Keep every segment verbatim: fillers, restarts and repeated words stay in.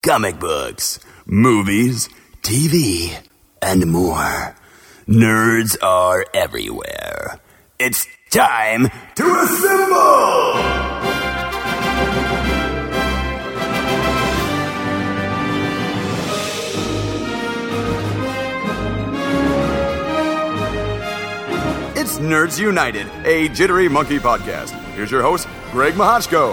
comic books, movies, T V, and more. Nerds are everywhere. It's time to assemble! It's Nerds United, a Jittery Monkey podcast. Here's your host, Greg Mahochko.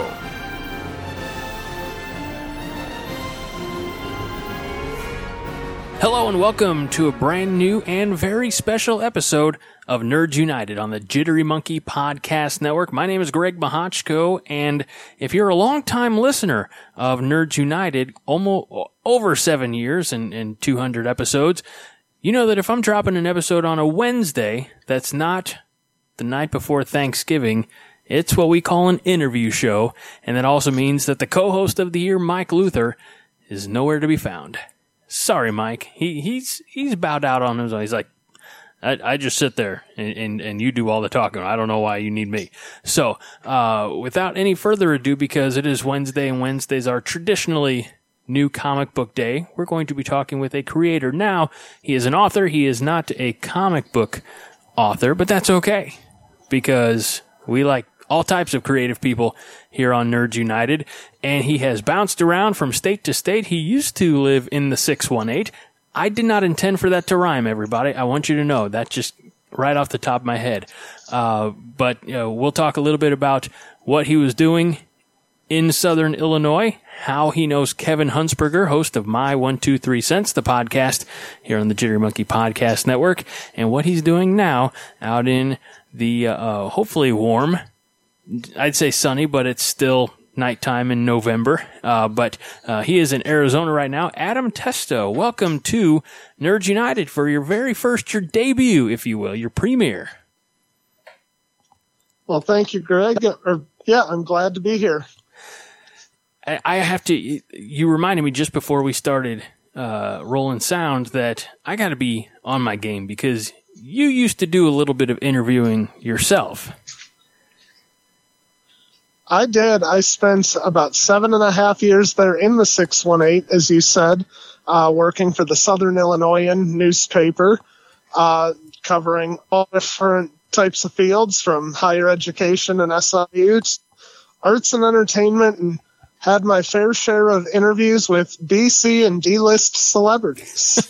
Hello and welcome to a brand new and very special episode of Nerds United on the Jittery Monkey Podcast Network. My name is Greg Mahochko, and if you're a longtime listener of Nerds United, almost over seven years and, and two hundred episodes, you know that if I'm dropping an episode on a Wednesday that's not the night before Thanksgiving, it's what we call an interview show, and that also means that the co-host of the year, Mike Luther, is nowhere to be found. Sorry, Mike. He he's he's bowed out on his own. He's like, I, I just sit there and, and, and you do all the talking. I don't know why you need me. So, uh, without any further ado, because it is Wednesday and Wednesdays are traditionally New Comic Book Day, we're going to be talking with a creator. Now, he is an author. He is not a comic book author, but that's okay because we like all types of creative people here on Nerds United, and he has bounced around from state to state. He used to live in the six one eight. I did not intend for that to rhyme, everybody. I want you to know that just right off the top of my head. Uh, but you know, we'll talk a little bit about what he was doing in Southern Illinois, how he knows Kevin Huntsberger, host of My one two three Cents, the podcast here on the Jittery Monkey Podcast Network, and what he's doing now out in the uh, hopefully warm, I'd say sunny, but it's still nighttime in November. Uh, but uh, he is in Arizona right now. Adam Testo, welcome to Nerds United for your very first, your debut, if you will, your premiere. Well, thank you, Greg. Or, yeah, I'm glad to be here. I, I have to, you reminded me just before we started uh, rolling sound that I got to be on my game because you used to do a little bit of interviewing yourself. I did. I spent about seven and a half years there in the six one eight, as you said, uh, working for the Southern Illinoisan newspaper, uh, covering all different types of fields from higher education and S I U to arts and entertainment, and had my fair share of interviews with B C and D-list celebrities.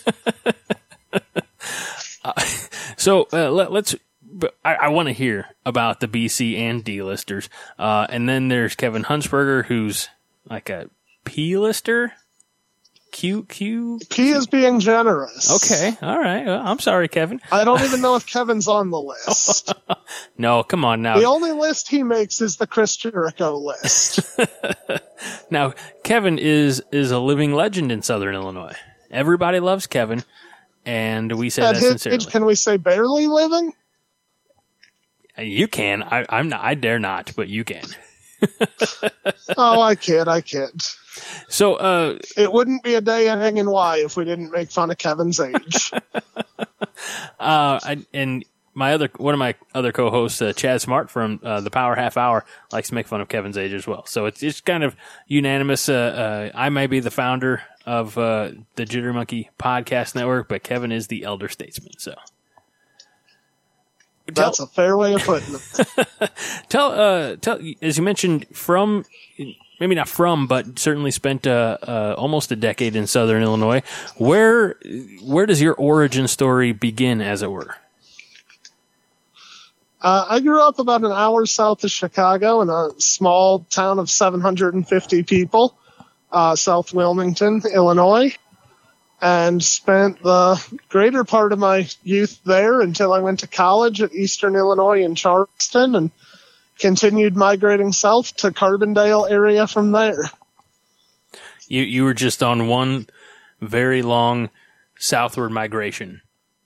uh, so uh, let, let's... But I, I want to hear about the B C and D-listers. Uh, and then there's Kevin Huntsberger, who's like a P-lister? Q, Q? P is being generous. Okay, all right. Well, I'm sorry, Kevin. I don't even know if Kevin's on the list. No, come on now. The only list he makes is the Chris Jericho list. Now, Kevin is, is a living legend in Southern Illinois. Everybody loves Kevin, and we say At that his sincerely. age, can we say barely living? You can. I, I'm not. I dare not, but you can. Oh, I can't. I can't. So, uh, it wouldn't be a day of hanging Y if we didn't make fun of Kevin's age. uh, I, and my other one of my other co-hosts, uh, Chad Smart from uh, the Power Half Hour, likes to make fun of Kevin's age as well. So it's it's kind of unanimous. Uh, uh, I may be the founder of uh, the Jittery Monkey Podcast Network, but Kevin is the elder statesman. So. That's a fair way of putting it. tell, uh, tell, as you mentioned, from, maybe not from, but certainly spent, uh, uh, almost a decade in Southern Illinois. Where, where does your origin story begin, as it were? Uh, I grew up about an hour south of Chicago in a small town of seven hundred fifty people, uh, South Wilmington, Illinois. And spent the greater part of my youth there until I went to college at Eastern Illinois in Charleston and continued migrating south to Carbondale area from there. You you were just on one very long southward migration.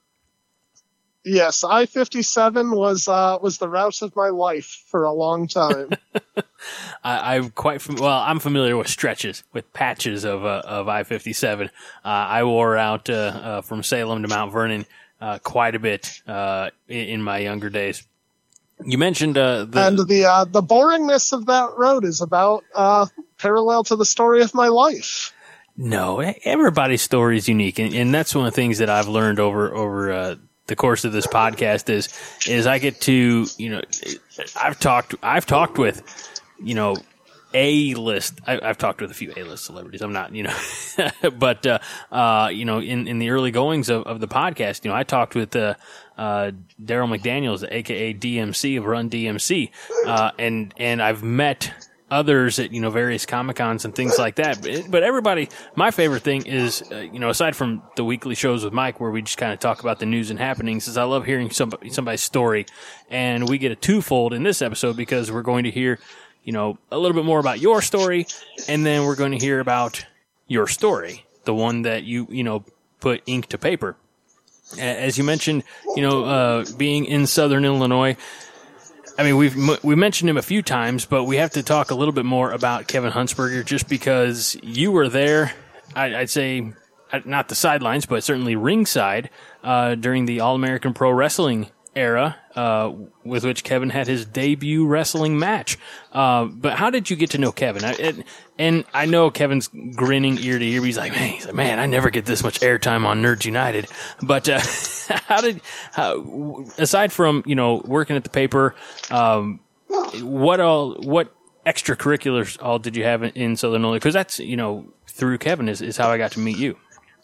Yes, I fifty-seven was uh, was the route of my life for a long time. I, I'm quite fam- well. I'm familiar with stretches, with patches of uh, of I fifty-seven. Uh, I wore out uh, uh, from Salem to Mount Vernon uh, quite a bit uh, in, in my younger days. You mentioned uh, the and the uh, the boringness of that road is about uh, parallel to the story of my life. No, everybody's story is unique, and, and that's one of the things that I've learned over over uh, the course of this podcast is is I get to, you know, I've talked I've talked with, you know, A-list. I, I've talked with a few A-list celebrities. I'm not, you know, but uh, uh, you know, in, in the early goings of, of the podcast, you know, I talked with uh, uh, Daryl McDaniels, aka D M C of Run D M C, uh, and and I've met others at, you know, various Comic-Cons and things like that. But, but everybody, my favorite thing is, uh, you know, aside from the weekly shows with Mike where we just kind of talk about the news and happenings, is I love hearing somebody, somebody's story. And we get a twofold in this episode because we're going to hear, you know, a little bit more about your story, and then we're going to hear about your story, the one that you, you know, put ink to paper. As you mentioned, you know, uh, being in Southern Illinois, I mean, we've we mentioned him a few times, but we have to talk a little bit more about Kevin Huntsberger just because you were there, I, I'd say, not the sidelines, but certainly ringside uh, during the All-American Pro Wrestling era, uh, with which Kevin had his debut wrestling match. Uh, but how did you get to know Kevin? I, it, and I know Kevin's grinning ear to ear. He's like, man, he's like, man, I never get this much airtime on Nerds United. But uh, how did, how, aside from, you know, working at the paper, um, what all, what extracurriculars all did you have in, in Southern Illinois? Because that's, you know, through Kevin is, is how I got to meet you.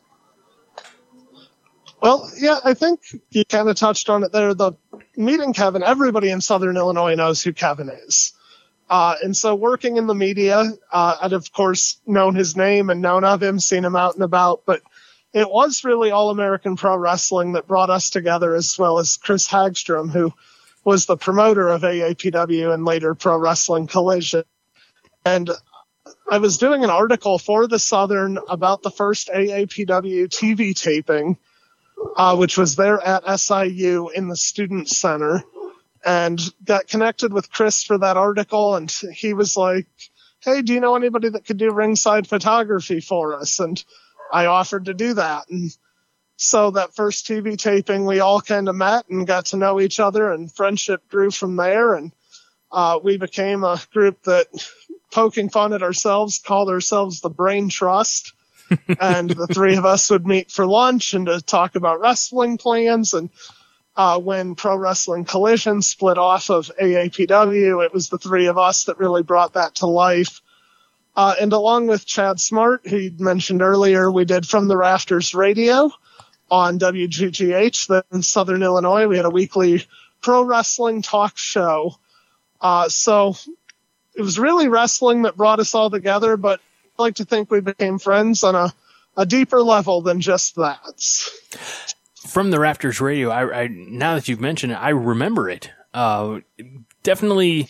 Well, yeah, I think you kind of touched on it there. The meeting Kevin, everybody in Southern Illinois knows who Kevin is. Uh, and so working in the media, uh, I'd of course known his name and known of him, seen him out and about, but it was really All-American Pro Wrestling that brought us together, as well as Chris Hagstrom, who was the promoter of A A P W and later Pro Wrestling Collision. And I was doing an article for the Southern about the first A A P W T V taping, Uh, which was there at S I U in the Student Center, and got connected with Chris for that article. And he was like, hey, do you know anybody that could do ringside photography for us? And I offered to do that. And so that first T V taping, we all kind of met and got to know each other, and friendship grew from there. And uh, we became a group that, poking fun at ourselves, called ourselves the Brain Trust. And the three of us would meet for lunch and to talk about wrestling plans. And uh, when Pro Wrestling Collision split off of A A P W, it was the three of us that really brought that to life. Uh, and along with Chad Smart, who you mentioned earlier, we did From the Rafters Radio on W G G H in Southern Illinois. We had a weekly pro wrestling talk show. Uh, so it was really wrestling that brought us all together, but I like to think we became friends on a, a deeper level than just that. From the Rafters Radio, I, I now that you've mentioned it, I remember it. Uh, definitely.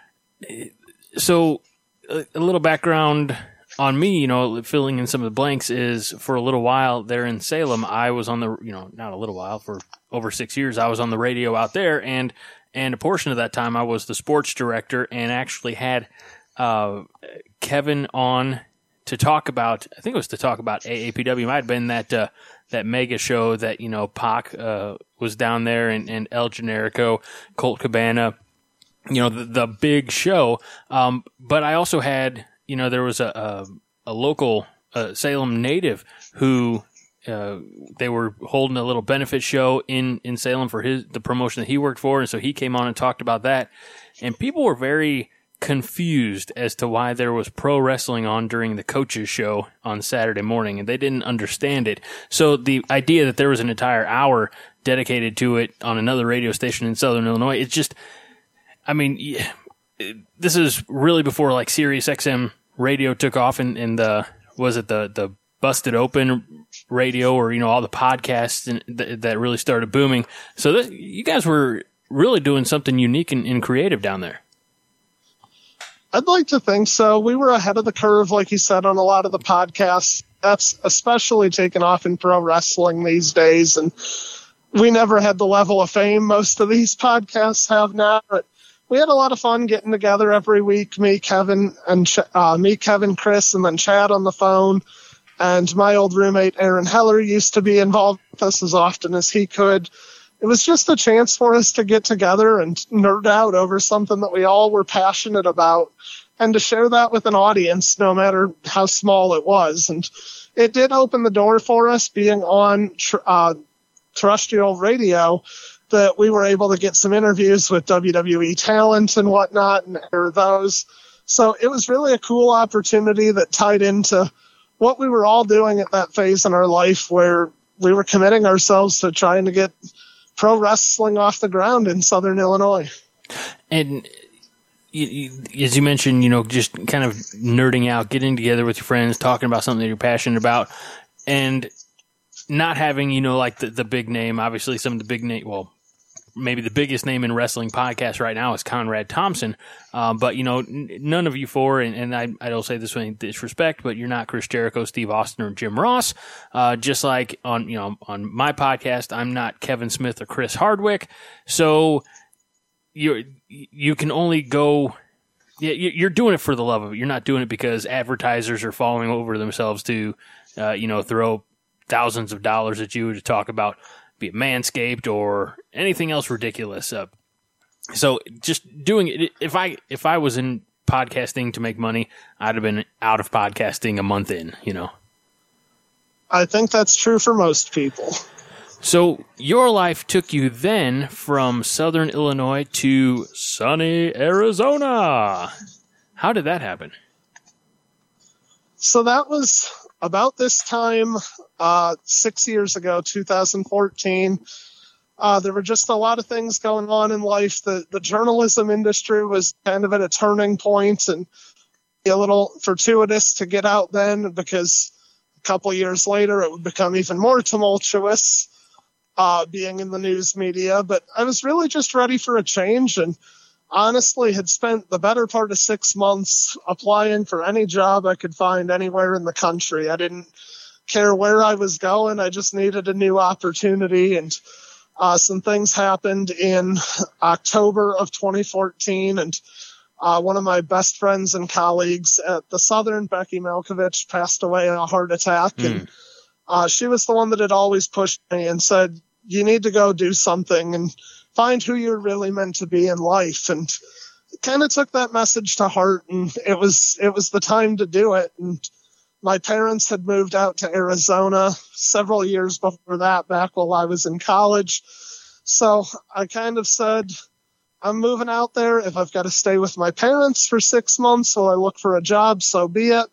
So a, a little background on me, you know, filling in some of the blanks is for a little while there in Salem, I was on the, you know, not a little while, for over six years, I was on the radio out there. And, and a portion of that time I was the sports director and actually had uh, Kevin on to talk about, I think it was to talk about A A P W. It might have been that, uh, that mega show that, you know, Pac, uh, was down there, and, and El Generico, Colt Cabana, you know, the, the big show. Um, but I also had, you know, there was a, a, a local, uh, Salem native who, uh, they were holding a little benefit show in, in Salem for his, the promotion that he worked for. And so he came on and talked about that, and people were very confused as to why there was pro wrestling on during the coaches show on Saturday morning, and they didn't understand it. So the idea that there was an entire hour dedicated to it on another radio station in Southern Illinois, it's just, I mean, yeah, it, this is really before like Sirius X M radio took off, and, and the, was it the, the Busted Open radio, or, you know, all the podcasts and th- that really started booming. So th- you guys were really doing something unique and, and creative down there. I'd like to think so. We were ahead of the curve, like you said, on a lot of the podcasts. That's especially taken off in pro wrestling these days. And we never had the level of fame most of these podcasts have now. But we had a lot of fun getting together every week. Me, Kevin, and Ch- uh, me, Kevin, Chris, and then Chad on the phone. And my old roommate, Aaron Heller, used to be involved with us as often as he could. It was just a chance for us to get together and nerd out over something that we all were passionate about. and to share that with an audience, no matter how small it was. And it did open the door for us, being on tr- uh, terrestrial radio, that we were able to get some interviews with W W E talent and whatnot and air those. So it was really a cool opportunity that tied into what we were all doing at that phase in our life, where we were committing ourselves to trying to get pro wrestling off the ground in Southern Illinois. And you, you, as you mentioned, you know, just kind of nerding out, getting together with your friends, talking about something that you're passionate about, and not having, you know, like the, the big name. Obviously, some of the big name, well, maybe the biggest name in wrestling podcast right now is Conrad Thompson. Um, but, you know, n- none of you four, and, and I, I don't say this with any disrespect, but you're not Chris Jericho, Steve Austin, or Jim Ross. Uh, just like on, you know, on my podcast, I'm not Kevin Smith or Chris Hardwick. So you you can only go, yeah, you're doing it for the love of it. You're not doing it because advertisers are falling over themselves to, uh, you know, throw thousands of dollars at you to talk about, be it Manscaped or anything else ridiculous. Uh, so just doing it. If I, if I was in podcasting to make money, I'd have been out of podcasting a month in, you know. I think that's true for most people. So your life took you then from Southern Illinois to sunny Arizona. How did that happen? So that was about this time, uh, six years ago, two thousand fourteen. Uh, there were just a lot of things going on in life. The, the journalism industry was kind of at a turning point, and a little fortuitous to get out then, because a couple years later it would become even more tumultuous, uh, being in the news media. But I was really just ready for a change, and honestly had spent the better part of six months applying for any job I could find anywhere in the country. I didn't care where I was going. I just needed a new opportunity. And uh, some things happened in October of twenty fourteen. And uh, one of my best friends and colleagues at the Southern, Becky Malkovich, passed away in a heart attack. Mm. And uh, she was the one that had always pushed me and said, you need to go do something and find who you're really meant to be in life. And kind of took that message to heart, and it was, it was the time to do it. And my parents had moved out to Arizona several years before that, back while I was in college. So I kind of said, I'm moving out there. If I've got to stay with my parents for six months while I look for a job, so be it.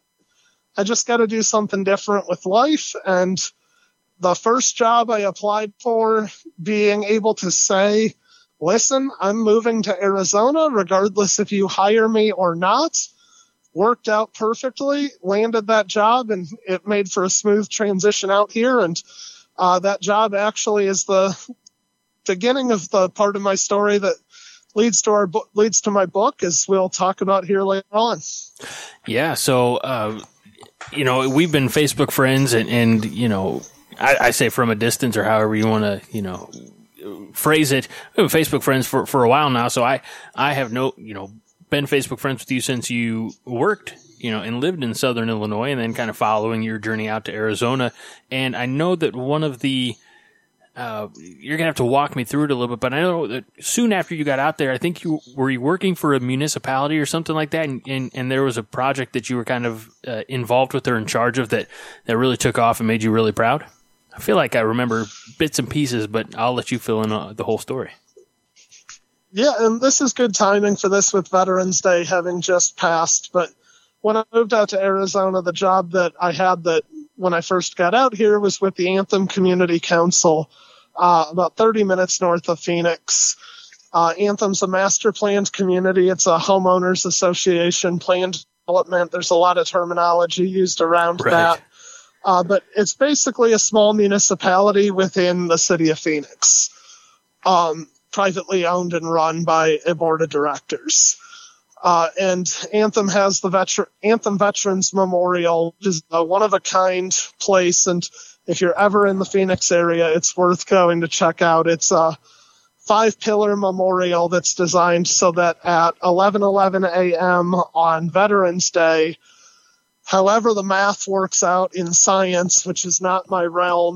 I just got to do something different with life. And the first job I applied for, being able to say, listen, I'm moving to Arizona, regardless if you hire me or not, worked out perfectly, landed that job, and it made for a smooth transition out here. And uh, that job actually is the beginning of the part of my story that leads to our bo- leads to my book, as we'll talk about here later on. Yeah. So, uh, you know, we've been Facebook friends, and, and you know, I, I say from a distance, or however you want to, you know, phrase it. We've been Facebook friends for, for a while now. So I, I have no, you know, been Facebook friends with you since you worked, you know, and lived in Southern Illinois, and then kind of following your journey out to Arizona. And I know that one of the, uh, you're going to have to walk me through it a little bit, but I know that soon after you got out there, I think you were you working for a municipality or something like that. And, and, and there was a project that you were kind of uh, involved with or in charge of that, that really took off and made you really proud. I feel like I remember bits and pieces, but I'll let you fill in uh, the whole story. Yeah, and this is good timing for this with Veterans Day having just passed. But when I moved out to Arizona, the job that I had that when I first got out here was with the Anthem Community Council, uh, about thirty minutes north of Phoenix. Uh, Anthem's a master planned community. It's a homeowners association, planned development. There's a lot of terminology used around right. that. Uh, but it's basically a small municipality within the city of Phoenix, um, privately owned and run by a board of directors. Uh, and Anthem has the veteran, Anthem Veterans Memorial, which is a one-of-a-kind place. And if you're ever in the Phoenix area, it's worth going to check out. It's a five-pillar memorial that's designed so that at eleven eleven a.m. on Veterans Day, however the math works out in science, which is not my realm,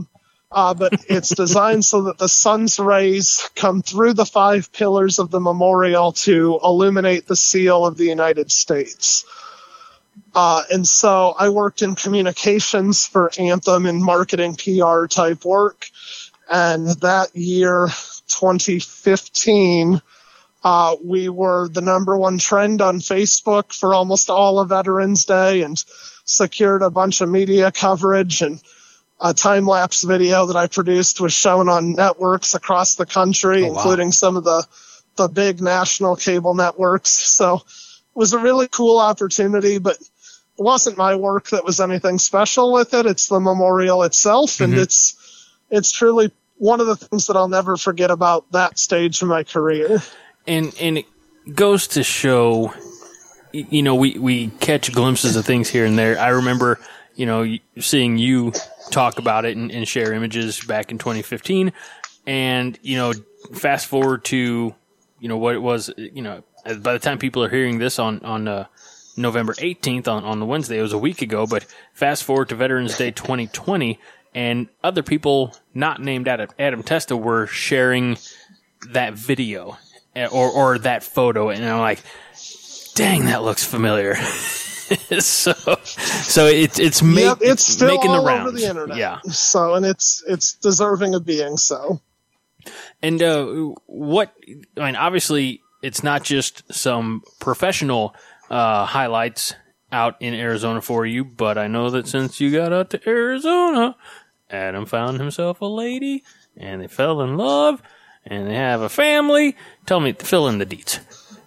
Uh, but it's designed so that the sun's rays come through the five pillars of the memorial to illuminate the seal of the United States. Uh, and so I worked in communications for Anthem and marketing P R type work. And that year, twenty fifteen, uh, we were the number one trend on Facebook for almost all of Veterans Day and secured a bunch of media coverage, and a time-lapse video that I produced was shown on networks across the country, oh, wow. including some of the, the big national cable networks. So it was a really cool opportunity, but it wasn't my work that was anything special with it. It's the memorial itself, mm-hmm. and it's it's truly one of the things that I'll never forget about that stage of my career. And and it goes to show, you know, we, we catch glimpses of things here and there. I remember, you know, seeing you talk about it and, and share images back in twenty fifteen. And, you know, fast forward to, you know, what it was, you know, by the time people are hearing this on, on uh, November eighteenth, on, on the Wednesday, it was a week ago, but fast forward to Veterans Day twenty twenty, and other people not named Adam, Adam Testa were sharing that video or, or that photo. And I'm like, dang, that looks familiar. so, so it's it's, make, yep, it's, it's still making all the rounds. Over the internet. Yeah. So, and it's it's deserving of being so. And uh, what I mean, obviously, it's not just some professional uh, highlights out in Arizona for you, but I know that since you got out to Arizona, Adam found himself a lady, and they fell in love, and they have a family. Tell me, fill in the deets.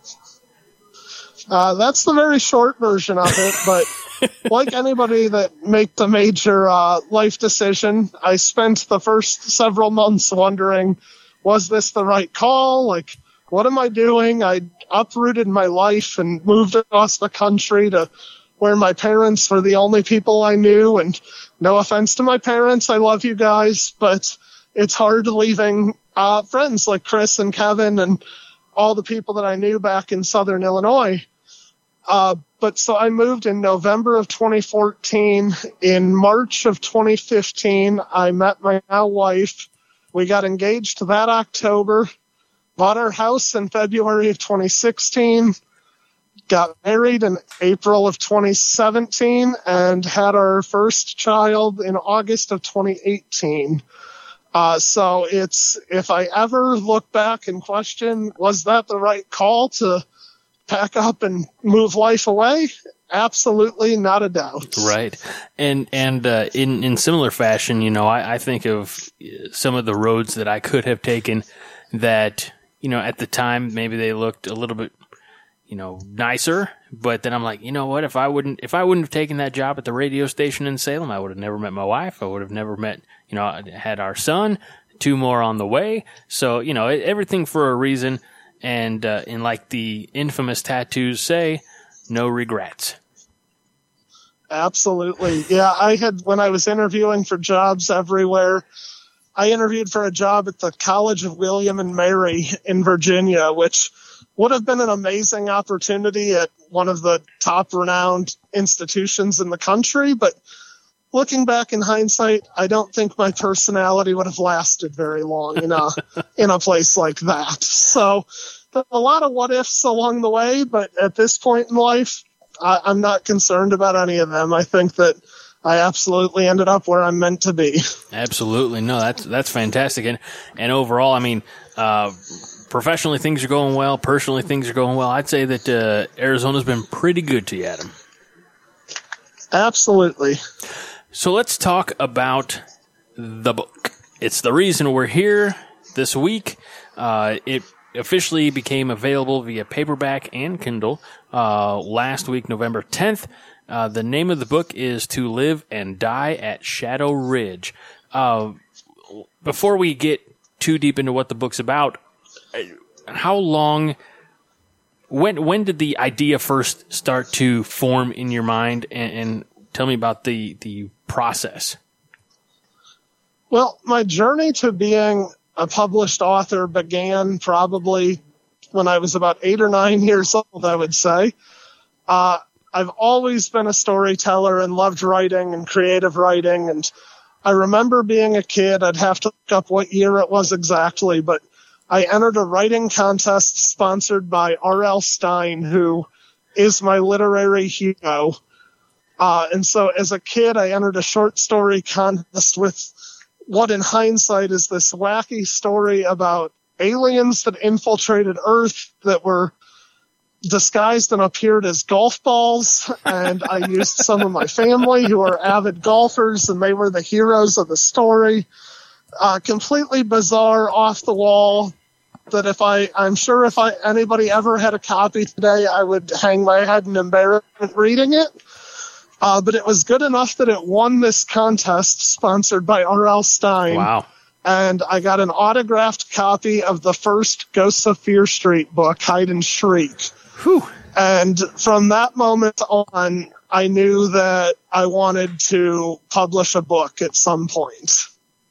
Uh, that's the very short version of it, but like anybody that makes a major uh, life decision, I spent the first several months wondering, was this the right call? Like, what am I doing? I uprooted my life and moved across the country to where my parents were the only people I knew. And no offense to my parents, I love you guys, but it's hard leaving uh, friends like Chris and Kevin and all the people that I knew back in Southern Illinois. Uh, but so I moved in November of twenty fourteen. In March of twenty fifteen, I met my now wife. We got engaged that October, bought our house in February of twenty sixteen, got married in April of twenty seventeen, and had our first child in August of twenty eighteen. Uh, so it's, if I ever look back and question, was that the right call to pack up and move life away? Absolutely, not a doubt. Right. And and uh, in, in similar fashion, you know, I, I think of some of the roads that I could have taken that, you know, at the time, maybe they looked a little bit, you know, nicer. But then I'm like, you know what, if I wouldn't if I wouldn't have taken that job at the radio station in Salem, I would have never met my wife. I would have never met, you know, I had our son, two more on the way. So, you know, everything for a reason. And, uh, and like the infamous tattoos say, no regrets. Absolutely. Yeah, I had, when I was interviewing for jobs everywhere, I interviewed for a job at the College of William and Mary in Virginia, which would have been an amazing opportunity at one of the top renowned institutions in the country. But looking back in hindsight, I don't think my personality would have lasted very long in a, in a place like that. So a lot of what ifs along the way, but at this point in life, I, I'm not concerned about any of them. I think that I absolutely ended up where I'm meant to be. Absolutely. No, that's, that's fantastic. And, and overall, I mean, uh, professionally things are going well. Personally things are going well. I'd say that, uh, Arizona's been pretty good to you, Adam. Absolutely. So let's talk about the book. It's the reason we're here this week. Uh, it officially became available via paperback and Kindle uh, last week, November tenth. Uh, the name of the book is To Live and Die at Shadow Ridge. Uh, before we get too deep into what the book's about, how long, when when did the idea first start to form in your mind, and, and tell me about the, the process. Well, my journey to being a published author began probably when I was about eight or nine years old, I would say. Uh, I've always been a storyteller and loved writing and creative writing, and I remember being a kid. I'd have to look up what year it was exactly, but I entered a writing contest sponsored by R L. Stine, who is my literary hero. Uh, and so as a kid, I entered a short story contest with what in hindsight is this wacky story about aliens that infiltrated Earth that were disguised and appeared as golf balls. And I used some of my family who are avid golfers, and they were the heroes of the story. Uh, completely bizarre, off the wall, that if I, I'm sure if I anybody ever had a copy today, I would hang my head in embarrassment reading it. Uh, but it was good enough that it won this contest sponsored by R L. Stine. Wow. And I got an autographed copy of the first Ghosts of Fear Street book, Hide and Shriek. Whew. And from that moment on, I knew that I wanted to publish a book at some point.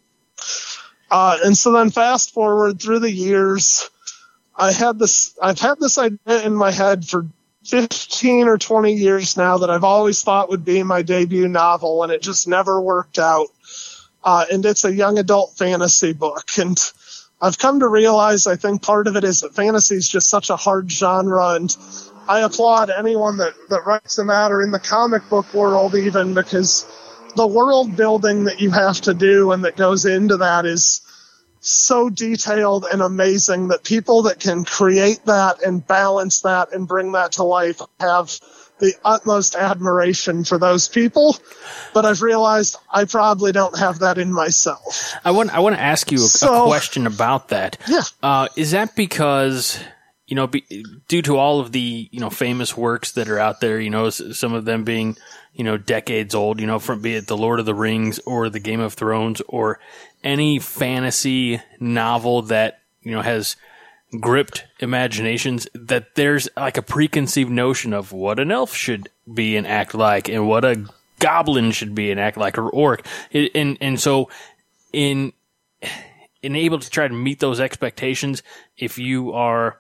Uh, and so then fast forward through the years, I had this, I've had this idea in my head for fifteen or twenty years now that I've always thought would be my debut novel, and it just never worked out. Uh, and it's a young adult fantasy book. And I've come to realize, I think part of it is that fantasy is just such a hard genre, and I applaud anyone that, that writes them out, or in the comic book world even, because the world building that you have to do and that goes into that is so detailed and amazing that people that can create that and balance that and bring that to life have the utmost admiration for those people. But I've realized I probably don't have that in myself. I want I want to ask you a, So- a question about that. Yeah. Uh, is that because, you know, be, due to all of the, you know, famous works that are out there, you know, s- some of them being, you know, decades old, you know, from be it the Lord of the Rings or the Game of Thrones or any fantasy novel that, you know, has gripped imaginations, that there's like a preconceived notion of what an elf should be and act like and what a goblin should be and act like, or orc. It, and, and so in, in able to try to meet those expectations, if you are,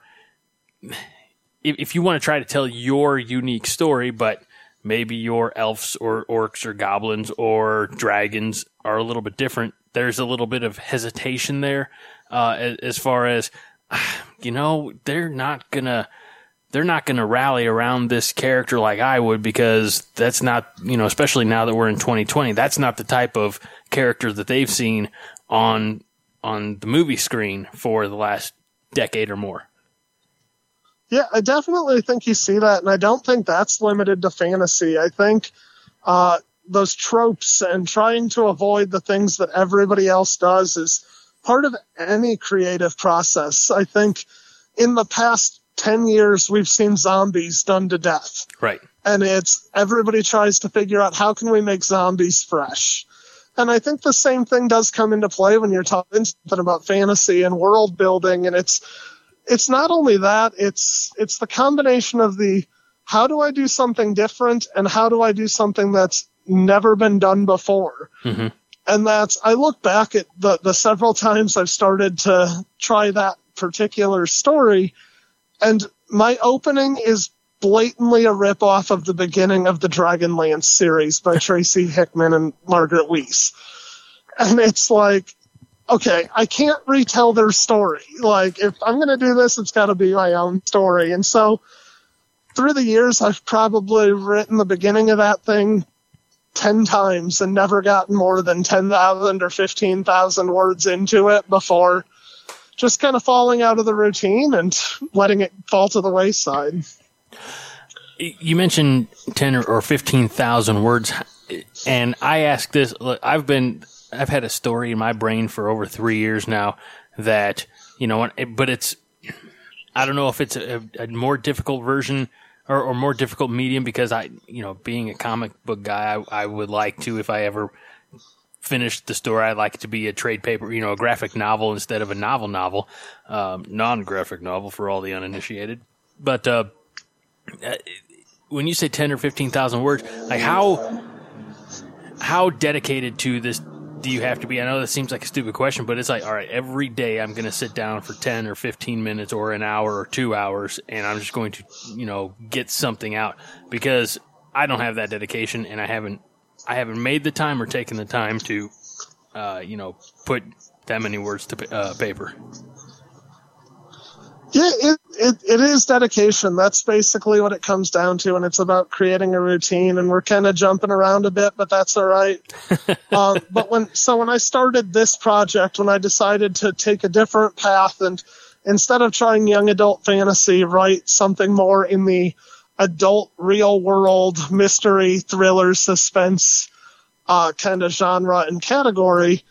if, if you want to try to tell your unique story, but maybe your elves or orcs or goblins or dragons are a little bit different, there's a little bit of hesitation there, uh, as, as far as, you know, they're not gonna, they're not gonna rally around this character like I would, because that's not, you know, especially now that we're in twenty twenty, that's not the type of character that they've seen on, on the movie screen for the last decade or more. Yeah, I definitely think you see that, and I don't think that's limited to fantasy. I think uh, those tropes and trying to avoid the things that everybody else does is part of any creative process. I think in the past ten years, we've seen zombies done to death. Right. And it's everybody tries to figure out how can we make zombies fresh. And I think the same thing does come into play when you're talking something about fantasy and world building, and it's It's not only that, it's it's the combination of the how do I do something different and how do I do something that's never been done before. Mm-hmm. And that's, I look back at the, the several times I've started to try that particular story, and my opening is blatantly a ripoff of the beginning of the Dragonlance series by Tracy Hickman and Margaret Weiss. And it's like, okay, I can't retell their story. Like, if I'm going to do this, it's got to be my own story. And so through the years, I've probably written the beginning of that thing ten times and never gotten more than ten thousand or fifteen thousand words into it before just kind of falling out of the routine and letting it fall to the wayside. You mentioned ten or fifteen thousand words, and I ask this, look, I've been... I've had a story in my brain for over three years now that, you know, but it's, I don't know if it's a, a more difficult version or, or more difficult medium, because I, you know, being a comic book guy, I, I would like to, if I ever finish the story, I'd like it to be a trade paper, you know, a graphic novel instead of a novel novel, um, non-graphic novel for all the uninitiated. But, uh, when you say ten or fifteen thousand words, like how, how dedicated to this do you have to be? I know that seems like a stupid question, but it's like, all right, every day I'm going to sit down for ten or fifteen minutes or an hour or two hours, and I'm just going to, you know, get something out, because I don't have that dedication, and I haven't, I haven't made the time or taken the time to uh, you know, put that many words to uh, paper. Yeah, it, it it is dedication. That's basically what it comes down to, and it's about creating a routine. And we're kind of jumping around a bit, but that's all right. um, but when so when I started this project, when I decided to take a different path, and instead of trying young adult fantasy, write something more in the adult, real world mystery, thriller, suspense uh, kind of genre and category,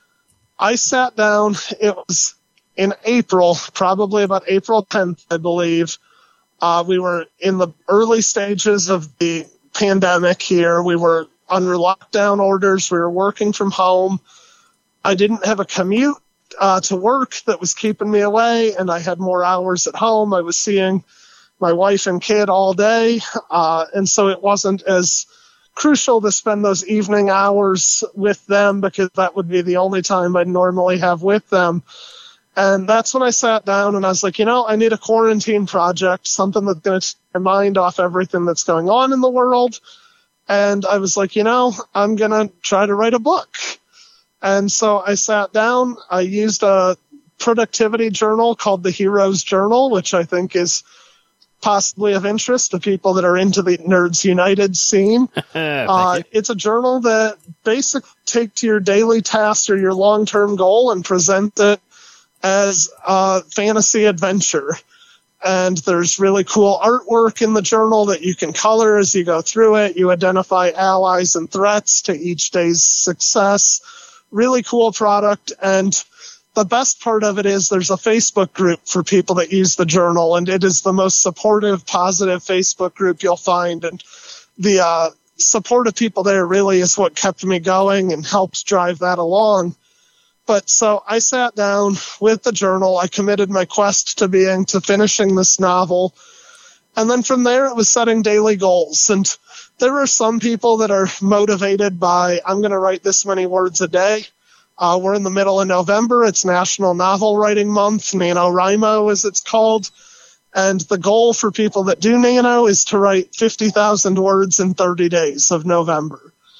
I sat down. It was in April, probably about April tenth, I believe. Uh, we were in the early stages of the pandemic here. We were under lockdown orders. We were working from home. I didn't have a commute uh, to work that was keeping me away, and I had more hours at home. I was seeing my wife and kid all day, uh, and so it wasn't as crucial to spend those evening hours with them, because that would be the only time I'd normally have with them. And that's when I sat down and I was like, you know, I need a quarantine project, something that's going to take my mind off everything that's going on in the world. And I was like, you know, I'm going to try to write a book. And so I sat down. I used a productivity journal called the Heroes Journal, which I think is possibly of interest to people that are into the Nerds United scene. uh, it's a journal that basically takes your daily tasks or your long-term goal and presents it as a fantasy adventure. And there's really cool artwork in the journal that you can color as you go through it. You identify allies and threats to each day's success. Really cool product. And the best part of it is there's a Facebook group for people that use the journal, and it is the most supportive, positive Facebook group you'll find. And the uh, support of people there really is what kept me going and helped drive that along. But so I sat down with the journal. I committed my quest to being, to finishing this novel. And then from there, it was setting daily goals. And there are some people that are motivated by, I'm going to write this many words a day. Uh, we're in the middle of November. It's National Novel Writing Month, NaNoWriMo as it's called. And the goal for people that do Nano is to write fifty thousand words in thirty days of November.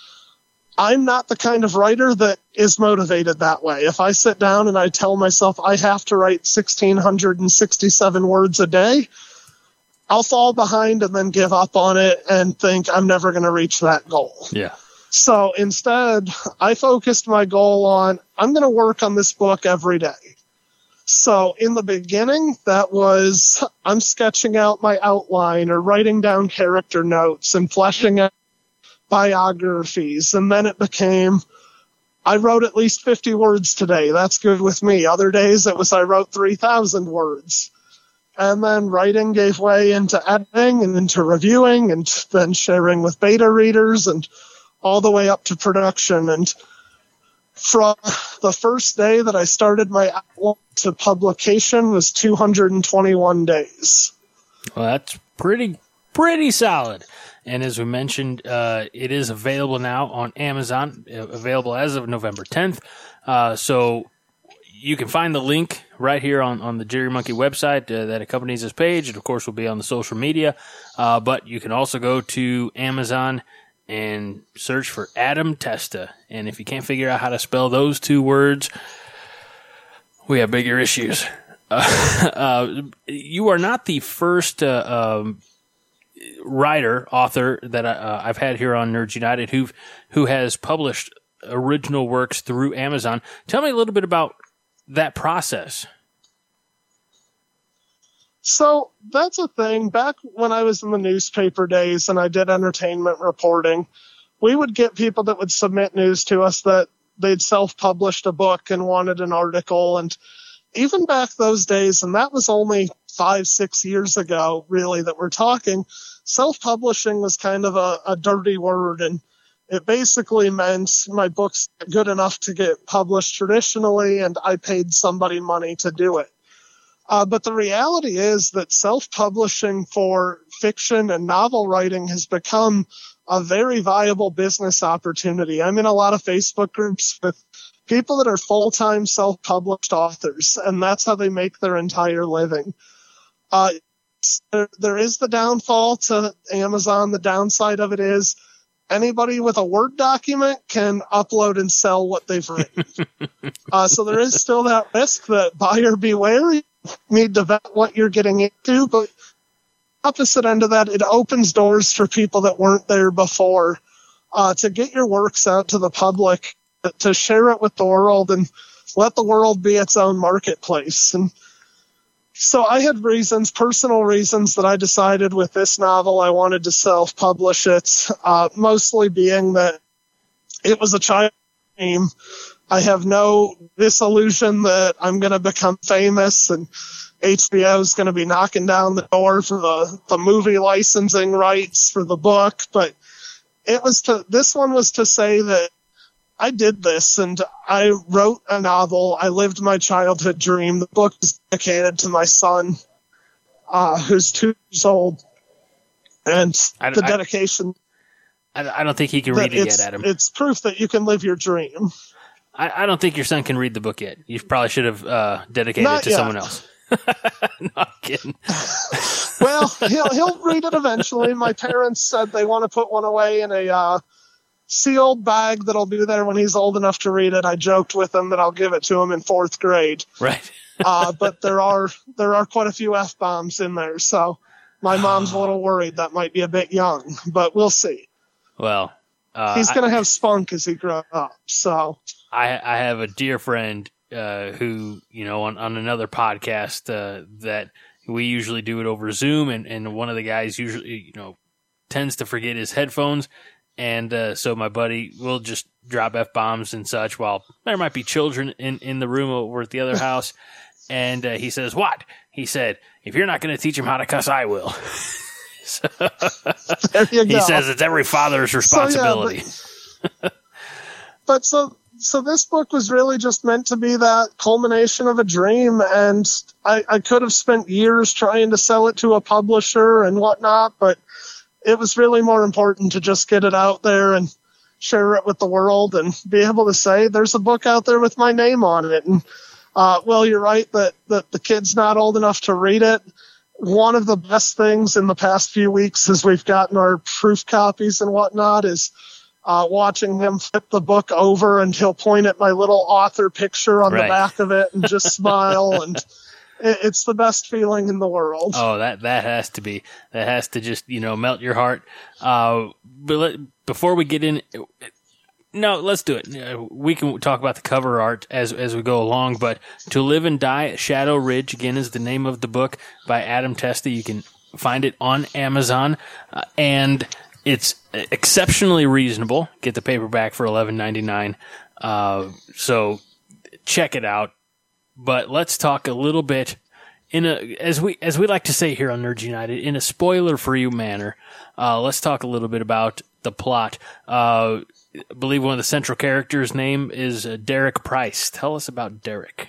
I'm not the kind of writer that is motivated that way. If I sit down and I tell myself I have to write one thousand six hundred sixty-seven words a day, I'll fall behind and then give up on it and think I'm never going to reach that goal. Yeah. So instead, I focused my goal on, I'm going to work on this book every day. So in the beginning, that was, I'm sketching out my outline or writing down character notes and fleshing out biographies. And then it became, I wrote at least fifty words today. That's good with me. Other days it was, I wrote three thousand words. And then writing gave way into editing and into reviewing and then sharing with beta readers and all the way up to production. And from the first day that I started my outline to publication was two hundred twenty-one days. Well, that's pretty, pretty solid. And as we mentioned, uh, it is available now on Amazon, available as of November tenth. Uh, so you can find the link right here on, on the Jittery Monkey website uh, that accompanies this page. It, of course, will be on the social media. Uh, but you can also go to Amazon and search for Adam Testa. And if you can't figure out how to spell those two words, we have bigger issues. Uh, uh, you are not the first uh, um, writer, author that I, uh, I've had here on Nerds United who who has published original works through Amazon. Tell me a little bit about that process. So that's a thing. Back when I was in the newspaper days and I did entertainment reporting, we would get people that would submit news to us that they'd self-published a book and wanted an article. And even back those days, and that was only five, six years ago, really, that we're talking, self-publishing was kind of a, a dirty word. And it basically meant my book's good enough to get published traditionally, and I paid somebody money to do it. Uh, but the reality is that self-publishing for fiction and novel writing has become a very viable business opportunity. I'm in a lot of Facebook groups with people that are full-time self-published authors, and that's how they make their entire living. Uh, there, there is the downfall to Amazon. The downside of it is anybody with a Word document can upload and sell what they've written. uh, so there is still that risk that buyer beware. You need to vet what you're getting into, but opposite end of that, it opens doors for people that weren't there before uh, to get your works out to the public, to share it with the world, and let the world be its own marketplace. And so I had reasons, personal reasons, that I decided with this novel I wanted to self-publish it, uh, mostly being that it was a child dream. I have no disillusion that I'm going to become famous and H B O is going to be knocking down the door for the, the movie licensing rights for the book. But it was to, this one was to say that I did this and I wrote a novel. I lived my childhood dream. The book is dedicated to my son, uh, who's two years old. And I, the I, dedication. I, I don't think he can read it yet, Adam. It's proof that you can live your dream. I, I don't think your son can read the book yet. You probably should have uh, dedicated Not it to yet. someone else. No, I'm kidding. Well, he'll, he'll read it eventually. My parents said they want to put one away in a uh, sealed bag that'll be there when he's old enough to read it. I joked with him that I'll give it to him in fourth grade. Right. uh, but there are there are quite a few F-bombs in there, so my mom's a little worried that might be a bit young, but we'll see. Well, uh, he's going to have spunk as he grows up, so. I, I have a dear friend uh, who, you know, on, on another podcast uh, that we usually do it over Zoom, and, and one of the guys usually, you know, tends to forget his headphones. And uh, so my buddy will just drop F-bombs and such while there might be children in, in the room over at the other house. And uh, he says, what? He said, if you're not going to teach him how to cuss, I will. So, there you go. He says it's every father's responsibility. So, yeah, but, but so so this book was really just meant to be that culmination of a dream, and I, I could have spent years trying to sell it to a publisher and whatnot, but it was really more important to just get it out there and share it with the world and be able to say there's a book out there with my name on it. And uh, well, you're right that, that the kid's not old enough to read it. One of the best things in the past few weeks as we've gotten our proof copies and whatnot is uh, watching him flip the book over, and he'll point at my little author picture on right. the back of it and just smile. And it, it's the best feeling in the world. Oh, that, that has to be. That has to just, you know, melt your heart. Uh, but let, before we get in, no, let's do it. We can talk about the cover art as as we go along, but To Live and Die at Shadow Ridge, again, is the name of the book by Adam Testa. You can find it on Amazon, uh, and it's exceptionally reasonable. Get the paperback for eleven ninety-nine. Uh, so check it out. But let's talk a little bit in a as we as we like to say here on Nerds United, in a spoiler-free manner. Uh, let's talk a little bit about the plot. Uh, I believe one of the central characters' name is uh, Derek Price. Tell us about Derek.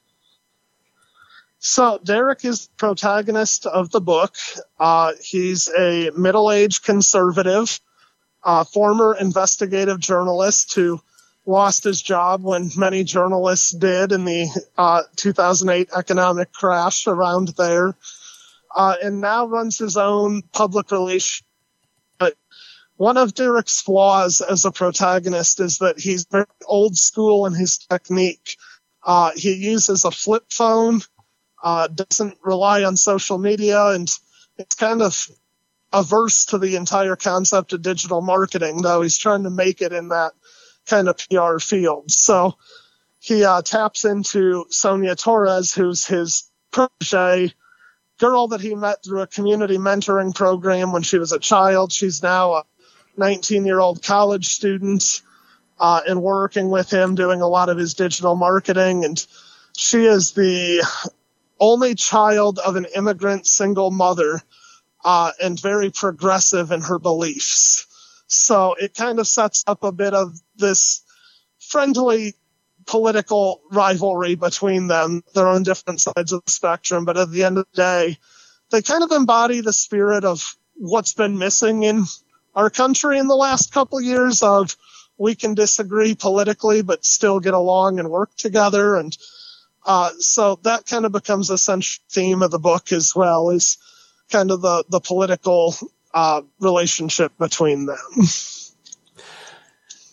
So Derek is the protagonist of the book. Uh, he's a middle-aged conservative, uh, former investigative journalist who lost his job when many journalists did in the uh, two thousand eight economic crash around there, uh, and now runs his own public relations. But one of Derek's flaws as a protagonist is that he's very old school in his technique. Uh, he uses a flip phone. Uh, doesn't rely on social media, and it's kind of averse to the entire concept of digital marketing, though he's trying to make it in that kind of P R field. So he uh, taps into Sonia Torres, who's his protege, girl that he met through a community mentoring program when she was a child. She's now a nineteen-year-old college student uh, and working with him, doing a lot of his digital marketing, and she is the only child of an immigrant single mother, uh, and very progressive in her beliefs. So it kind of sets up a bit of this friendly political rivalry between them. They're on different sides of the spectrum, but at the end of the day, they kind of embody the spirit of what's been missing in our country in the last couple years of we can disagree politically, but still get along and work together. And Uh, so that kind of becomes a central theme of the book as well, is kind of the, the political uh, relationship between them.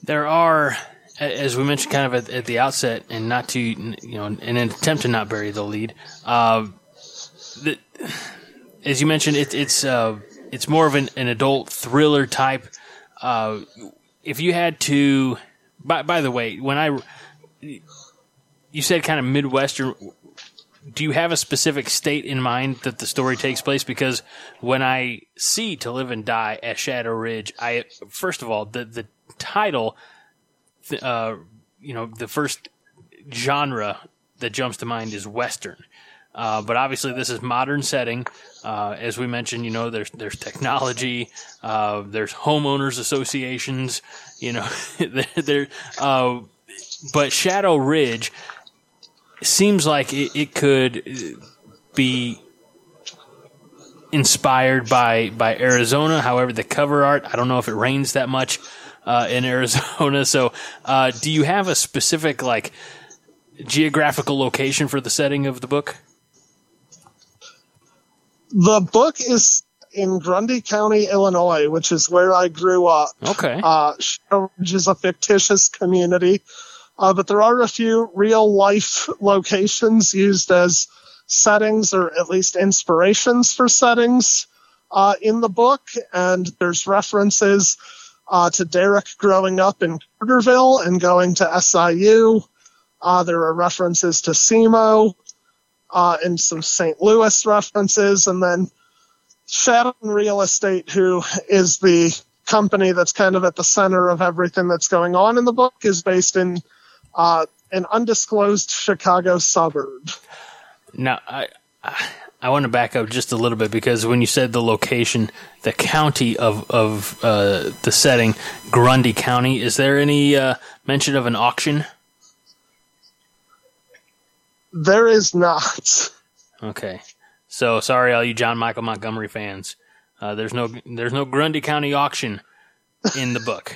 There are, as we mentioned kind of at, at the outset, and not to, you know, in an attempt to not bury the lead, uh, the, as you mentioned, it, it's uh, it's more of an, an adult thriller type. Uh, if you had to, by, by the way, when I, you said kind of Midwestern, do you have a specific state in mind that the story takes place? Because when I see To Live and Die at Shadow Ridge, I, first of all, the, the title, uh, you know, the first genre that jumps to mind is Western. Uh, but obviously this is modern setting. Uh, as we mentioned, you know, there's, there's technology, uh, there's homeowners associations, you know, there, uh, but Shadow Ridge seems like it, it could be inspired by, by Arizona. However, the cover art, I don't know if it rains that much, uh, in Arizona. So, uh, do you have a specific, like, geographical location for the setting of the book? The book is in Grundy County, Illinois, which is where I grew up. Okay. Uh, Shadow Ridge is a fictitious community. Uh, but there are a few real-life locations used as settings, or at least inspirations for settings, uh, in the book. And there's references uh, to Derek growing up in Carterville and going to S I U. Uh, there are references to S E M O uh, and some Saint Louis references. And then Shadow Real Estate, who is the company that's kind of at the center of everything that's going on in the book, is based in Uh, an undisclosed Chicago suburb. Now, I I want to back up just a little bit, because when you said the location, the county of of uh, the setting, Grundy County, is there any uh, mention of an auction? There is not. Okay, so sorry, all you John Michael Montgomery fans. Uh, there's no there's no Grundy County auction in the book.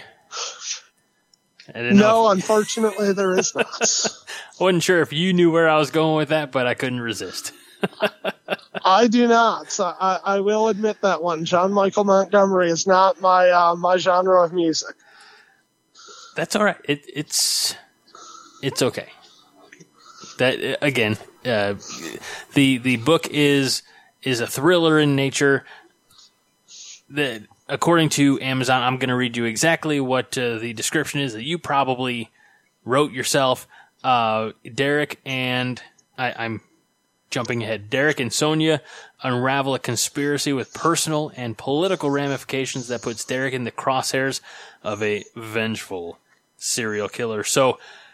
No, if, unfortunately, there is not. I wasn't sure if you knew where I was going with that, but I couldn't resist. I do not. I, I will admit that one. John Michael Montgomery is not my uh, my genre of music. That's all right. It, it's it's okay. That again, uh, the the book is is a thriller in nature. The According to Amazon, I'm going to read you exactly what uh, the description is that you probably wrote yourself. Uh, Derek and I, I'm jumping ahead. Derek and Sonia unravel a conspiracy with personal and political ramifications that puts Derek in the crosshairs of a vengeful serial killer. So,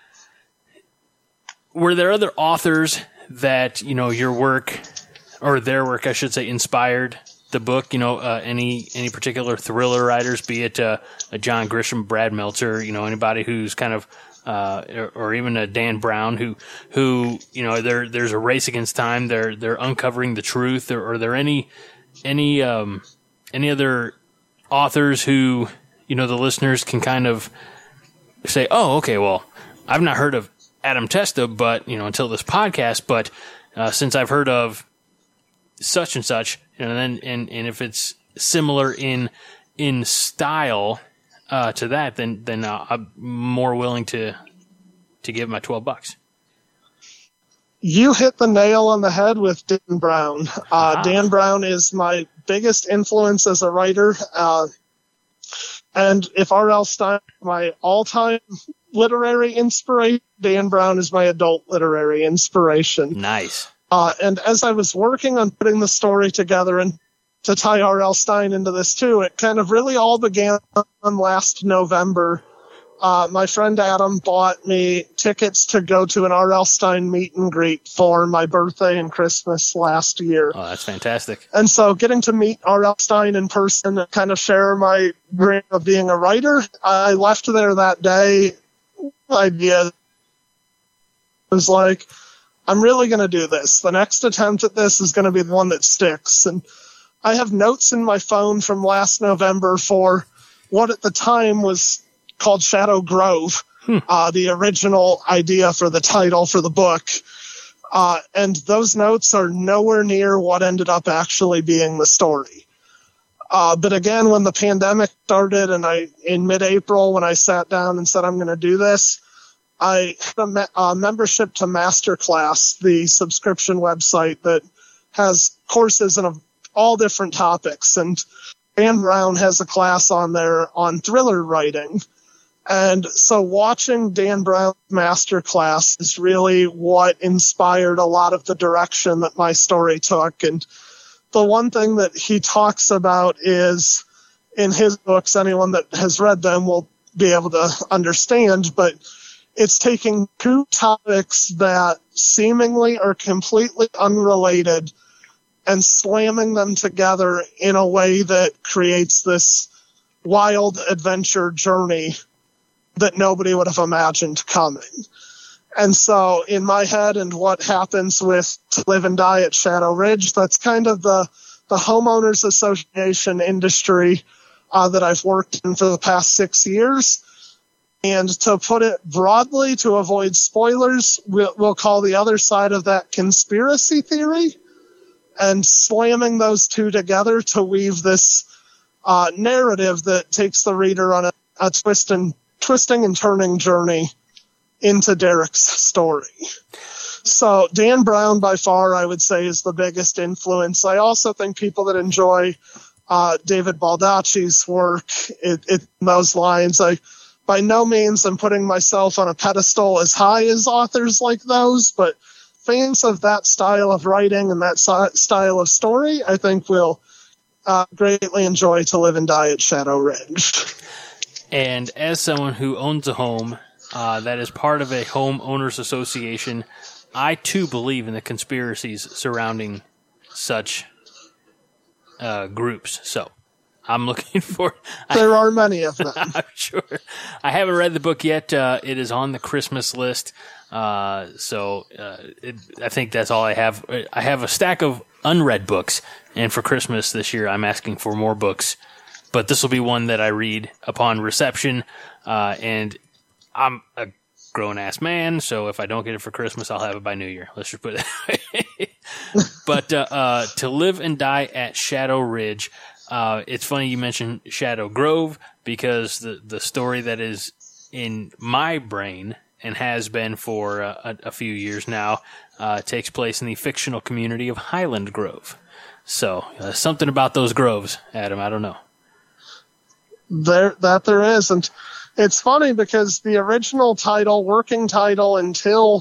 were there other authors that, you know, your work, or their work, I should say, inspired the book? You know, uh, any any particular thriller writers, be it uh, a John Grisham, Brad Meltzer, you know, anybody who's kind of, uh, or, or even a Dan Brown, who who you know, there there's a race against time. They're they're uncovering the truth. Or are there any any um, any other authors who, you know, the listeners can kind of say, oh, okay, well, I've not heard of Adam Testa, but you know, until this podcast, but uh, since I've heard of such and such, and then and, and if it's similar in in style uh, to that, then then uh, I'm more willing to to give my twelve bucks. You hit the nail on the head with Dan Brown. Uh, ah. Dan Brown is my biggest influence as a writer, uh, and if R L. Stine is my all-time literary inspiration, Dan Brown is my adult literary inspiration. Nice. Uh, and as I was working on putting the story together and to tie R L. Stine into this too, it kind of really all began last November. Uh, my friend Adam bought me tickets to go to an R L. Stine meet and greet for my birthday and Christmas last year. Oh, that's fantastic. And so getting to meet R L. Stine in person and kind of share my dream of being a writer, I left there that day. Idea was like, I'm really going to do this. The next attempt at this is going to be the one that sticks. And I have notes in my phone from last November for what at the time was called Shadow Grove, hmm. uh, the original idea for the title for the book. Uh, and those notes are nowhere near what ended up actually being the story. Uh, but again, when the pandemic started and I, in mid-April, when I sat down and said, I'm going to do this, I had a me- uh, membership to Masterclass, the subscription website that has courses in a, all different topics. And Dan Brown has a class on there on thriller writing. And so watching Dan Brown's Masterclass is really what inspired a lot of the direction that my story took. And the one thing that he talks about is, in his books, anyone that has read them will be able to understand, but it's taking two topics that seemingly are completely unrelated and slamming them together in a way that creates this wild adventure journey that nobody would have imagined coming. And so in my head, and what happens with To Live and Die at Shadow Ridge, that's kind of the, the homeowners association industry uh, that I've worked in for the past six years. And to put it broadly, to avoid spoilers, we'll, we'll call the other side of that conspiracy theory, and slamming those two together to weave this uh, narrative that takes the reader on a, a twist and, twisting and turning journey into Derek's story. So Dan Brown, by far, I would say, is the biggest influence. I also think people that enjoy uh, David Baldacci's work it, it, in those lines, I by no means am putting myself on a pedestal as high as authors like those, but fans of that style of writing and that si- style of story, I think will uh, greatly enjoy To Live and Die at Shadow Ridge. And as someone who owns a home uh, that is part of a homeowners association, I too believe in the conspiracies surrounding such uh, groups. So I'm looking for. There are many of them. I'm sure. I haven't read the book yet. Uh, it is on the Christmas list. Uh, so uh, it, I think that's all I have. I have a stack of unread books, and for Christmas this year, I'm asking for more books. But this will be one that I read upon reception, uh, and I'm a grown-ass man, so if I don't get it for Christmas, I'll have it by New Year. Let's just put it that way. But uh, uh, To Live and Die at Shadow Ridge, uh, it's funny you mentioned Shadow Grove, because the, the story that is in my brain, and has been for uh, a, a few years now, uh, takes place in the fictional community of Highland Grove. So uh, something about those groves, Adam, I don't know. There, that there is. And it's funny because the original title, working title, until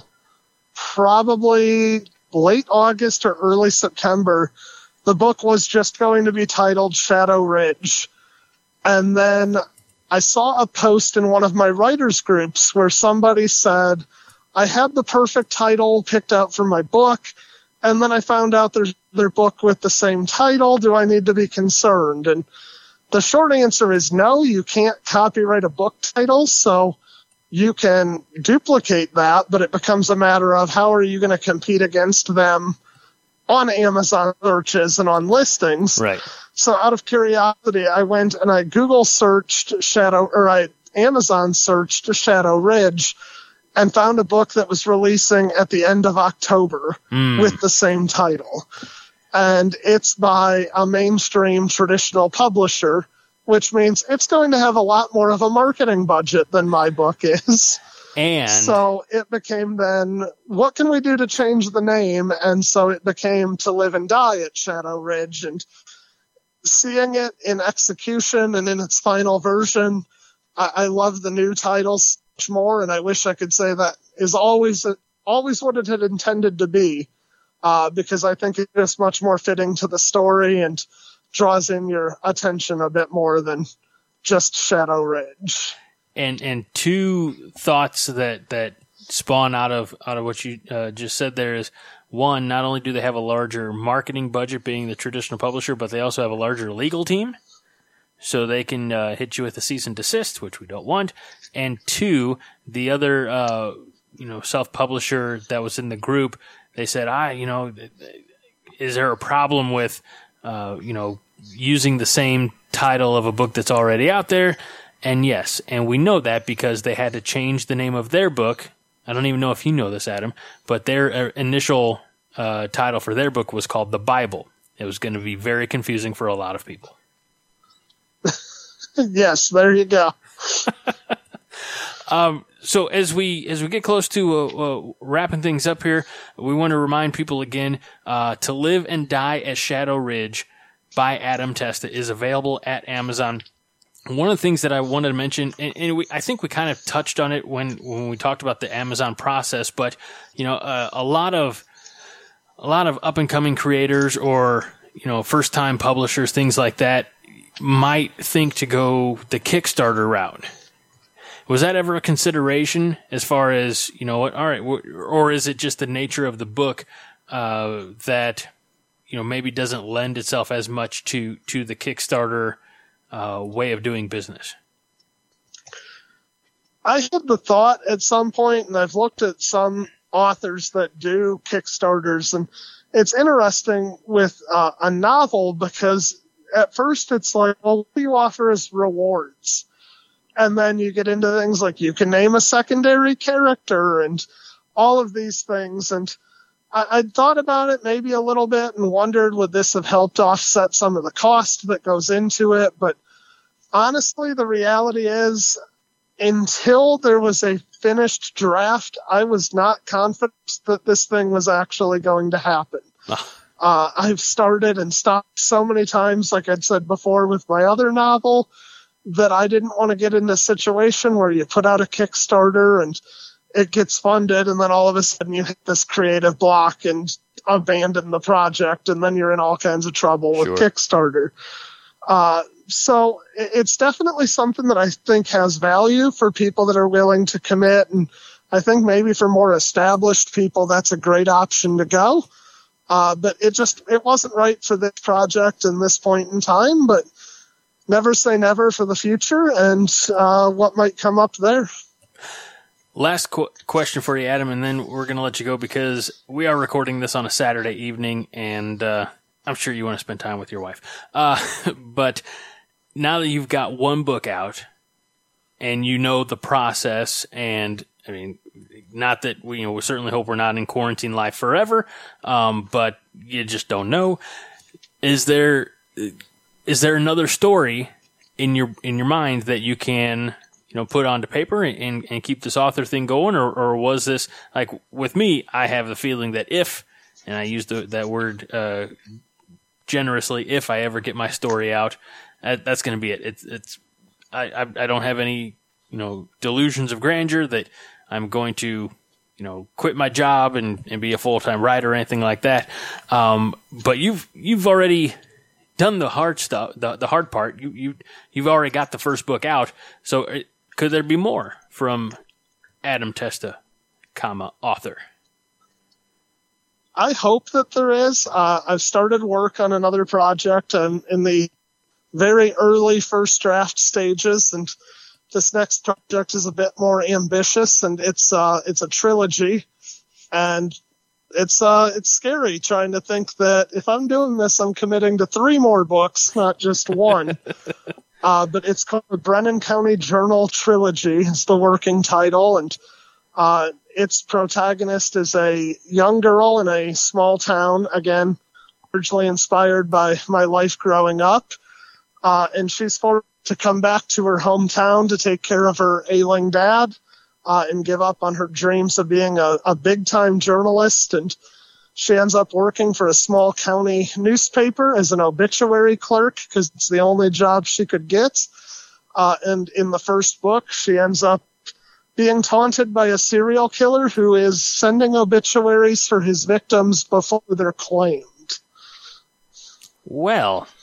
probably late August or early September, the book was just going to be titled Shadow Ridge. And then I saw a post in one of my writers' groups where somebody said, I had the perfect title picked out for my book, and then I found out there's their book with the same title. Do I need to be concerned? And the short answer is no, you can't copyright a book title, so you can duplicate that, but it becomes a matter of how are you going to compete against them on Amazon searches and on listings. Right. So out of curiosity, I went and I Google searched Shadow, or I Amazon searched Shadow Ridge, and found a book that was releasing at the end of October mm. with the same title. And it's by a mainstream traditional publisher, which means it's going to have a lot more of a marketing budget than my book is. And so it became then, what can we do to change the name? And so it became To Live and Die at Shadow Ridge. And seeing it in execution and in its final version, I, I love the new title so much more. And I wish I could say that is always, always what it had intended to be. Uh, because I think it's just much more fitting to the story and draws in your attention a bit more than just Shadow Ridge. And and two thoughts that, that spawn out of out of what you uh, just said there is, one, not only do they have a larger marketing budget being the traditional publisher, but they also have a larger legal team, so they can uh, hit you with a cease and desist, which we don't want. And two, the other uh, you know self-publisher that was in the group, they said, I, you know, is there a problem with, uh, you know, using the same title of a book that's already out there? And yes, and we know that because they had to change the name of their book. I don't even know if you know this, Adam, but their initial uh, title for their book was called The Bible. It was going to be very confusing for a lot of people. Yes, there you go. um, so as we as we get close to uh, uh, wrapping things up here, we want to remind people again, uh, To Live and Die at Shadow Ridge by Adam Testa is available at Amazon. One of the things that I wanted to mention, and, and we, I think we kind of touched on it when, when we talked about the Amazon process, but you know, uh, a lot of a lot of up and coming creators or you know first time publishers, things like that, might think to go the Kickstarter route. Was that ever a consideration as far as, you know what, all right, or is it just the nature of the book uh, that, you know, maybe doesn't lend itself as much to, to the Kickstarter uh, way of doing business? I had the thought at some point, and I've looked at some authors that do Kickstarters, and it's interesting with uh, a novel because at first it's like, well, what do you offer as rewards? And then you get into things like you can name a secondary character and all of these things. And I, I'd thought about it maybe a little bit and wondered, would this have helped offset some of the cost that goes into it? But honestly, the reality is, until there was a finished draft, I was not confident that this thing was actually going to happen. Uh, I've started and stopped so many times, like I'd said before with my other novel, that I didn't want to get into a situation where you put out a Kickstarter and it gets funded and then all of a sudden you hit this creative block and abandon the project, and then you're in all kinds of trouble with Sure. Kickstarter. Uh, so it's definitely something that I think has value for people that are willing to commit, and I think maybe for more established people that's a great option to go. Uh, but it just, it wasn't right for this project in this point in time, but never say never for the future and uh, what might come up there. Last qu- question for you, Adam, and then we're going to let you go because we are recording this on a Saturday evening, and uh, I'm sure you want to spend time with your wife. Uh, but now that you've got one book out and you know the process, and I mean, not that we, you know, we certainly hope we're not in quarantine life forever, um, but you just don't know. Is there... Is there another story in your in your mind that you can, you know, put onto paper and, and keep this author thing going, or, or was this like with me? I have the feeling that if, and I use the, that word uh, generously, if I ever get my story out, that, that's going to be it. It's it's I, I I don't have any you know delusions of grandeur that I'm going to you know quit my job and, and be a full time writer or anything like that. Um, but you've you've already done the hard stuff, the the hard part. You you you've already got the first book out. So uh, could there be more from Adam Testa, comma author? I hope that there is. Uh, I've started work on another project and in the very early first draft stages, and this next project is a bit more ambitious, and it's uh it's a trilogy, and It's uh, it's scary trying to think that if I'm doing this, I'm committing to three more books, not just one. uh, but it's called the Brennan County Journal Trilogy. It's the working title, and uh, its protagonist is a young girl in a small town, again, largely inspired by my life growing up. Uh, and she's forced to come back to her hometown to take care of her ailing dad. Uh, and give up on her dreams of being a, a big-time journalist. And she ends up working for a small county newspaper as an obituary clerk because it's the only job she could get. Uh, and in the first book, she ends up being taunted by a serial killer who is sending obituaries for his victims before they're claimed. Well,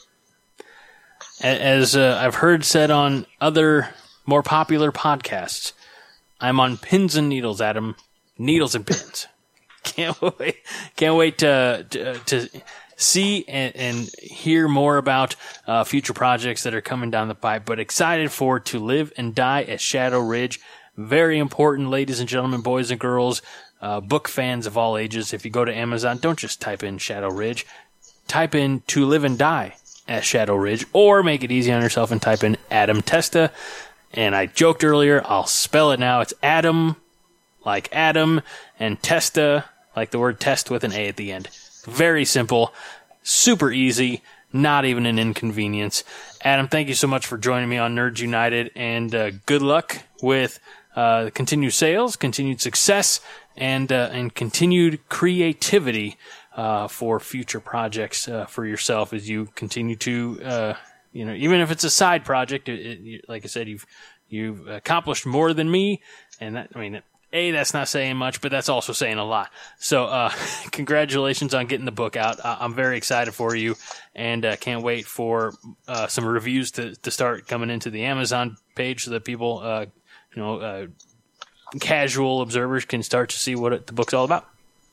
as uh, I've heard said on other more popular podcasts, I'm on pins and needles, Adam. Needles and pins. Can't wait. Can't wait to to, to see and, and hear more about uh, future projects that are coming down the pipe. But excited for To Live and Die at Shadow Ridge. Very important, ladies and gentlemen, boys and girls, uh, book fans of all ages. If you go to Amazon, don't just type in Shadow Ridge. Type in To Live and Die at Shadow Ridge, or make it easy on yourself and type in Adam Testa. And I joked earlier, I'll spell it now. It's Adam, like Adam, and Testa, like the word test with an A at the end. Very simple, super easy, not even an inconvenience. Adam, thank you so much for joining me on Nerds United, and uh, good luck with uh, continued sales, continued success, and uh, and continued creativity uh, for future projects uh, for yourself as you continue to, uh, you know, even if it's a side project. It, it, like I said, you've you've accomplished more than me, and that, I mean. A, that's not saying much, but that's also saying a lot. So, uh, congratulations on getting the book out. Uh, I'm very excited for you, and uh, can't wait for uh, some reviews to, to start coming into the Amazon page so that people, uh, you know, uh, casual observers can start to see what it, the book's all about.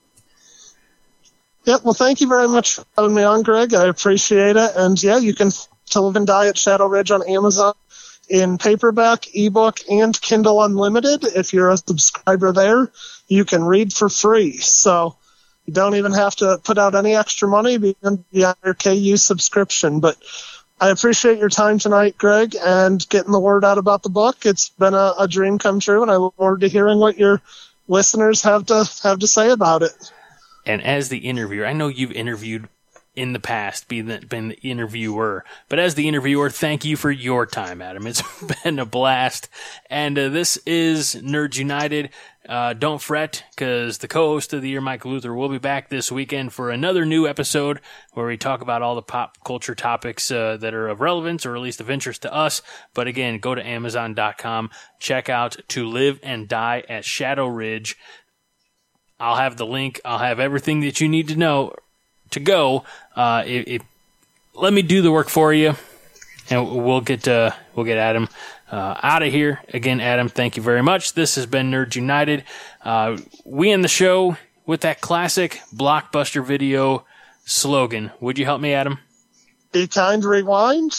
Yep. Well, thank you very much for having me on, Greg. I appreciate it. And yeah, you can to Live and Die at Shadow Ridge on Amazon in paperback, ebook, and Kindle Unlimited. If you're a subscriber there, you can read for free. So you don't even have to put out any extra money beyond your K U subscription. But I appreciate your time tonight, Greg, and getting the word out about the book. It's been a, a dream come true, and I look forward to hearing what your listeners have to have to say about it. And as the interviewer, I know you've interviewed in the past, been the, been the interviewer. But as the interviewer, thank you for your time, Adam. It's been a blast. And uh, this is Nerds United. Uh, don't fret, because the co-host of the year, Mike Luther, will be back this weekend for another new episode where we talk about all the pop culture topics uh, that are of relevance or at least of interest to us. But again, go to amazon dot com, check out To Live and Die at Shadow Ridge. I'll have the link. I'll have everything that you need to know to go. Uh, it, it, let me do the work for you, and we'll get uh, we'll get Adam uh, out of here. Again, Adam, thank you very much. This has been Nerds United. Uh, we end the show with that classic Blockbuster Video slogan. Would you help me, Adam? Be kind, rewind.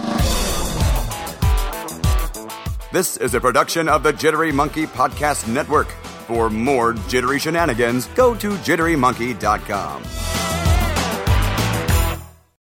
This is a production of the Jittery Monkey Podcast Network. For more jittery shenanigans, go to jittery monkey dot com.